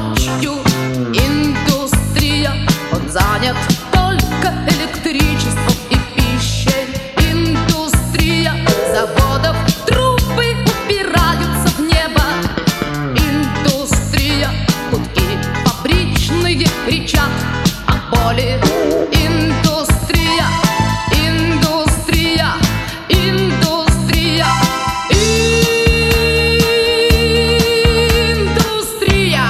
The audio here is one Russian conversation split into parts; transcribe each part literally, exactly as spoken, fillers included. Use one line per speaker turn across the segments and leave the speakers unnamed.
ночью. Индустрия, он занят только электричеством и пищей. Индустрия заводов, трубы упираются в небо. Индустрия, гудки фабричные кричат о боли. Индустрия, индустрия, индустрия, индустрия.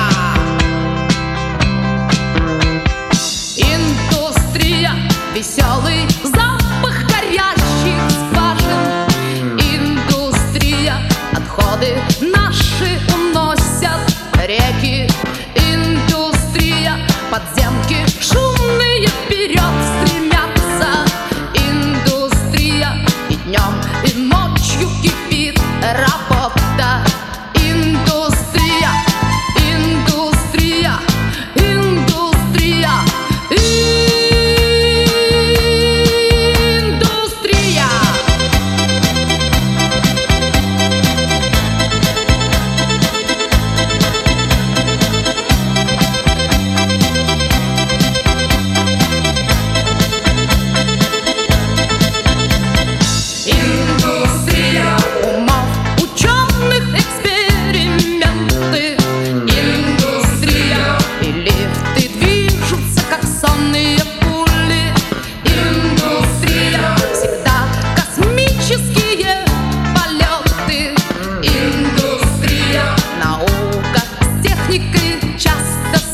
Индустрия, веселый запах горящих скважин. Индустрия, отходы наши уносят реки. Индустрия, подземки шумные вперед стремятся. Индустрия, и днем, и ночью кипит работа. Индустрия, индустрия, индустрия, индустрия. Индустрия умов, ученых, эксперименты. Индустрия, и лифты движутся, как сонные пули. Индустрия, всегда космические полеты. Индустрия, наука с техникой часто